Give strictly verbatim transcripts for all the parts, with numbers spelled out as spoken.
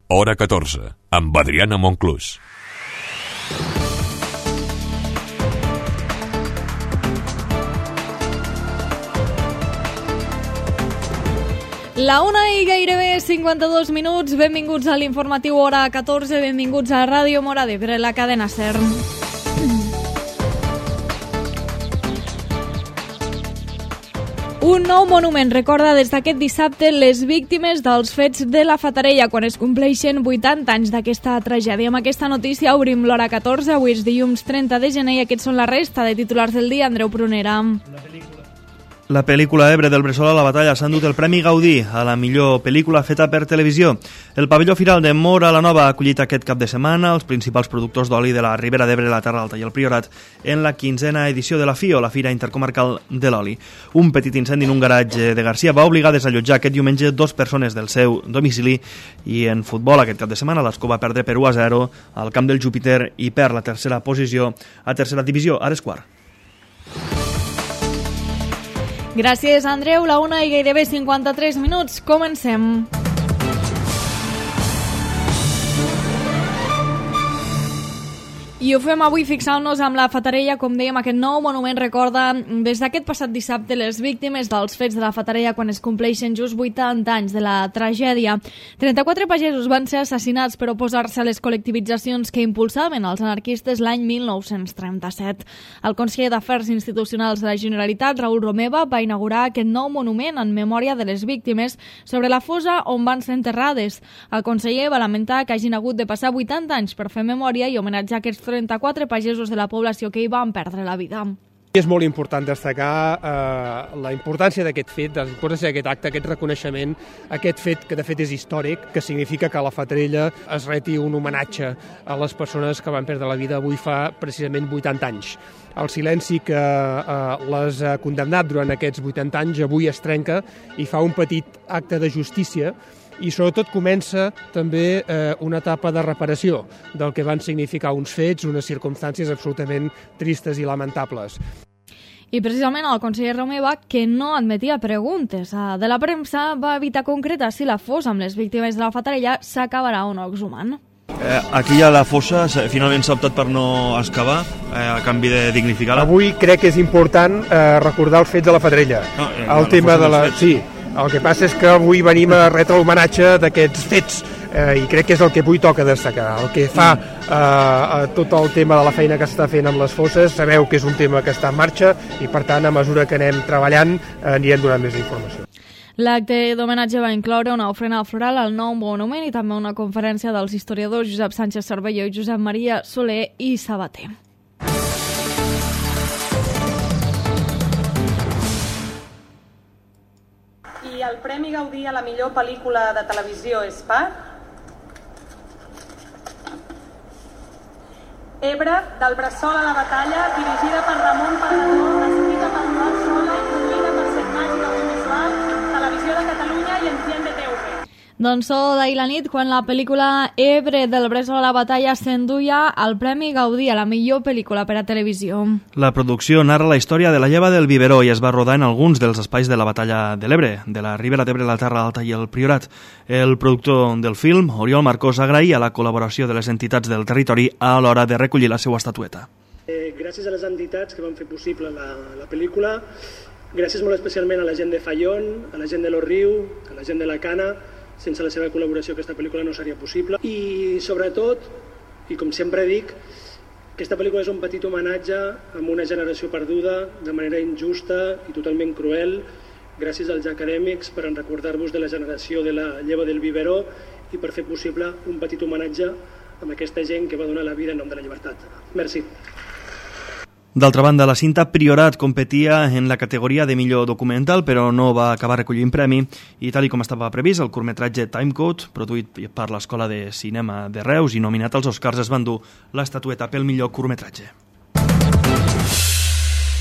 Hora catorze, amb Adriana Monclús. La una i gairebé cinquanta-dos minuts. Benvinguts a l'informatiu Hora catorze, benvinguts a Ràdio Móra d'Ebre, la cadena SER. Un nou monument recorda des d'aquest dissabte les víctimes dels fets de la Fatarella quan es compleixen vuitanta anys d'aquesta tragèdia. Amb aquesta notícia obrim l'Hora catorze, avui és dilluns trenta de gener i aquests són la resta de titulars del dia. Andreu Prunera. La pel·lícula Ebre del Bressol a la Batalla s'ha endut el Premi Gaudí a la millor pel·lícula feta per televisió. El pavelló firal de Móra la Nova ha acollit aquest cap de setmana els principals productors d'oli de la Ribera d'Ebre, la Terra Alta i el Priorat en la quinzena edició de la FIO, la Fira Intercomarcal de l'Oli. Un petit incendi en un garatge de Garcia va obligar a desallotjar aquest diumenge dos persones del seu domicili i en futbol aquest cap de setmana l'Escó va perdre per u a zero al camp del Júpiter i perd la tercera posició a tercera divisió, ara és quart. Gràcies, Andreu. La una i gairebé cinquanta-tres minuts. Comencem. I ho fem avui fixant-nos amb la Fatarella. Com dèiem, aquest nou monument recorda des d'aquest passat dissabte les víctimes dels fets de la Fatarella quan es compleixen just vuitanta anys de la tragèdia. trenta-quatre pagesos van ser assassinats per oposar-se a les col·lectivitzacions que impulsaven els anarquistes l'any mil nou-cents trenta-set. El conseller d'Afers Institucionals de la Generalitat, Raül Romeva, va inaugurar aquest nou monument en memòria de les víctimes sobre la fossa on van ser enterrades. El conseller va lamentar que hagin hagut de passar vuitanta anys per fer memòria i homenatjar aquests trenta-quatre pagesos de la població que hi van perdre la vida. És molt important destacar eh, la importància d'aquest fet, la importància d'aquest acte, aquest reconeixement, aquest fet que de fet és històric, que significa que a la Fatarella es reti un homenatge a les persones que van perdre la vida avui fa precisament vuitanta anys. El silenci que eh, les ha condemnat durant aquests vuitanta anys avui es trenca i fa un petit acte de justícia i sobretot comença també eh, una etapa de reparació del que van significar uns fets, unes circumstàncies absolutament tristes i lamentables. I precisament el conseller Romeva, que no admetia preguntes de la premsa, va evitar concretar si la fossa amb les víctimes de la Fatarella s'acabarà o no exhumant. Eh, aquí a la fossa finalment s'ha optat per no excavar eh, a canvi de dignificar-la. Avui crec que és important eh, recordar els fets de la Fatarella. No, eh, el tema de la... Sí. El que passa és que avui venim a retre l'homenatge d'aquests fets eh, i crec que és el que avui toca destacar. El que fa eh, tot el tema de la feina que s'està fent amb les fosses, sabeu que és un tema que està en marxa i per tant a mesura que anem treballant eh, anirem donant més informació. L'acte d'homenatge va incloure una ofrena floral al nou monument i també una conferència dels historiadors Josep Sánchez Cervelló i Josep Maria Soler i Sabater. I el Premi Gaudí a la millor pel·lícula de televisió és per Ebre del Bressol a la Batalla, dirigida per Ramon Parrador, escrita per Joan Sola i produïda per Setmàgic Audiovisual, Televisió de Catalunya i Enciende T V. Doncs so d'ahir la nit, quan la pel·lícula Ebre del Bressol a la Batalla s'enduia el Premi Gaudí a la millor pel·lícula per a televisió. La producció narra la història de la lleva del Biberó i es va rodar en alguns dels espais de la Batalla de l'Ebre, de la Ribera d'Ebre, la Terra Alta i el Priorat. El productor del film, Oriol Marcós, agraïa la col·laboració de les entitats del territori a l'hora de recollir la seva estatueta. Eh, gràcies a les entitats que van fer possible la, la pel·lícula, gràcies molt especialment a la gent de Fallón, a la gent de Los Riu, a la gent de la Cana. Sense la seva col·laboració aquesta pel·lícula no seria possible. I sobretot, i com sempre dic, aquesta pel·lícula és un petit homenatge a una generació perduda de manera injusta i totalment cruel. Gràcies als acadèmics per recordar-vos de la generació de la lleva del Biberó i per fer possible un petit homenatge a aquesta gent que va donar la vida en nom de la llibertat. Merci. D'altra banda, la cinta Priorat competia en la categoria de millor documental, però no va acabar recollint premi, i tal i com estava previst, el curtmetratge Timecode, produït per l'Escola de Cinema de Reus i nominat als Oscars, es va endur l'estatueta pel millor curtmetratge.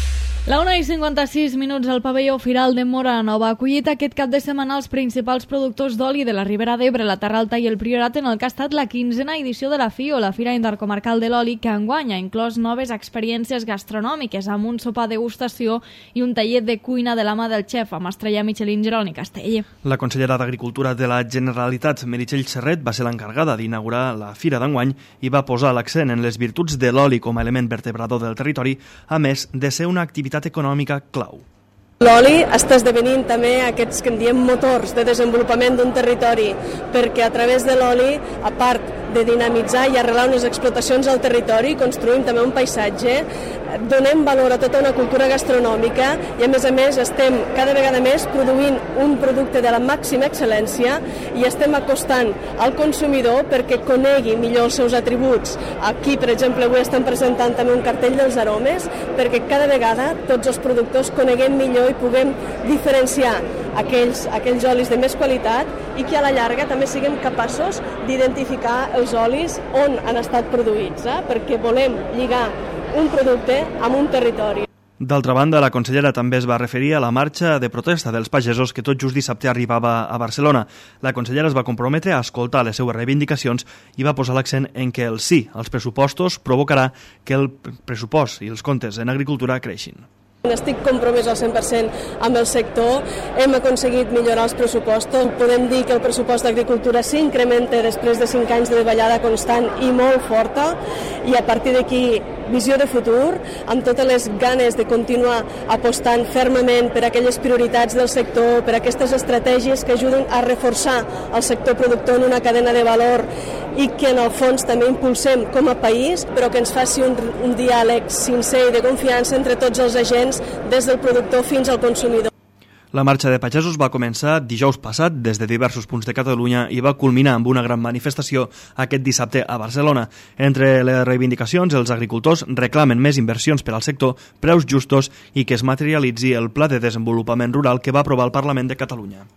La una i cinquanta-sis minuts al pavelló Firal de Móra la Nova ha acollit aquest cap de setmana els principals productors d'oli de la Ribera d'Ebre, la Terra Alta i el Priorat en el que ha estat la quinzena edició de la FIO, la Fira Intercomarcal de l'Oli, que enguany ha inclòs noves experiències gastronòmiques amb un sopar degustació i un taller de cuina de la mà del xef amb estrella Michelin Jeroni Castell. La consellera d'Agricultura de la Generalitat, Meritxell Serret, va ser l'encarregada d'inaugurar la fira d'enguany i va posar l'accent en les virtuts de l'oli com a element vertebrador del territori, a més de ser una activitat econòmica clau. L'oli està esdevenint també aquests que en diem motors de desenvolupament d'un territori, perquè a través de l'oli, a part de dinamitzar i arrelar unes explotacions al territori, construïm també un paisatge, donem valor a tota una cultura gastronòmica i a més a més estem cada vegada més produint un producte de la màxima excel·lència i estem acostant al consumidor perquè conegui millor els seus atributs. Aquí, per exemple, avui estem presentant també un cartell dels aromes perquè cada vegada tots els productors coneguem millor i puguem diferenciar aquells, aquells olis de més qualitat i que a la llarga també siguem capaços d'identificar els olis on han estat produïts, eh? perquè volem lligar un producte amb un territori. D'altra banda, la consellera també es va referir a la marxa de protesta dels pagesos que tot just dissabte arribava a Barcelona. La consellera es va comprometre a escoltar les seues reivindicacions i va posar l'accent en que el sí als pressupostos provocarà que el pressupost i els comptes en agricultura creixin. Estic compromès al cent per cent amb el sector, hem aconseguit millorar els pressupostos, podem dir que el pressupost d'agricultura s'incrementa després de cinc anys de davallada constant i molt forta i a partir d'aquí visió de futur, amb totes les ganes de continuar apostant fermament per aquelles prioritats del sector, per aquestes estratègies que ajuden a reforçar el sector productor en una cadena de valor i que en el fons també impulsem com a país, però que ens faci un, un diàleg sincer i de confiança entre tots els agents, des del productor fins al consumidor. La marxa de pagesos va començar dijous passat des de diversos punts de Catalunya i va culminar amb una gran manifestació aquest dissabte a Barcelona. Entre les reivindicacions, els agricultors reclamen més inversions per al sector, preus justos i que es materialitzi el Pla de Desenvolupament Rural que va aprovar el Parlament de Catalunya.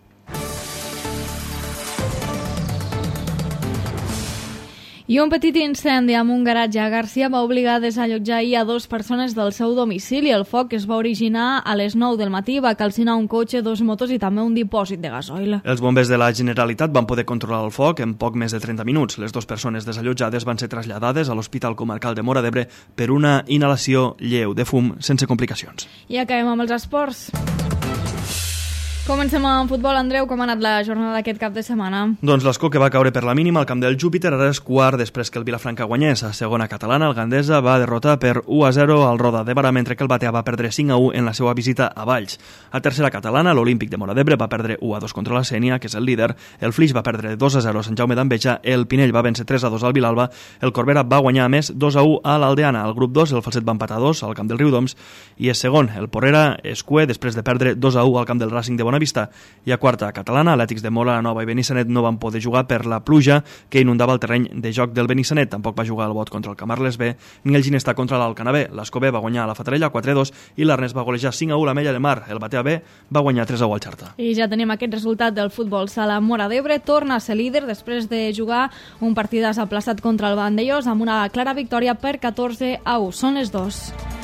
I un petit incendi amb un garatge a Garcia va obligar a desallotjar ahir a dues persones del seu domicili. El foc es va originar a les nou del matí, va calcinar un cotxe, dos motos i també un dipòsit de gasoil. Els bombers de la Generalitat van poder controlar el foc en poc més de trenta minuts. Les dues persones desallotjades van ser traslladades a l'Hospital Comarcal de Móra d'Ebre per una inhalació lleu de fum sense complicacions. I acabem amb els esports. Comencem amb futbol. Andreu, com ha anat la jornada d'aquest cap de setmana? Doncs l'Escó, que va caure per la mínima al camp del Júpiter, ara és quart després que el Vilafranca guanyés. A segona catalana, el Gandesa va derrotar per u a zero al Roda de Barà, mentre que el Batea va perdre cinc a u en la seva visita a Valls. A tercera catalana, l'Olímpic de Móra d'Ebre va perdre u a dos contra la Sénia, que és el líder. El Flix va perdre dos a zero a Sant Jaume d'Enveja. El Pinell va vèncer tres a dos al Vilalba. El Corbera va guanyar a més dos a u a l'Aldeana. Al grup dos, el Falset va empatar a dos al camp del Riudoms. I és segon, el Porrera és cué després de perdre dos a u al camp del Racing de Bonavista. I a quarta catalana, Atlètics de Móra la Nova i Benissanet no van poder jugar per la pluja que inundava el terreny de joc del Benissanet. Tampoc va jugar el Bot contra el Camarles B ni el Ginestà contra l'Alcanar B. L'Escó B va guanyar a la Fatarella quatre a dos i l'Arnès va golejar cinc a u l'Ametlla de Mar. El Batea B va guanyar tres a u al Xarta. I ja tenim aquest resultat del futbol sala. Móra d'Ebre torna a ser líder després de jugar un partidàs aplaçat contra el Vandellós amb una clara victòria per catorze a u. Són les dos.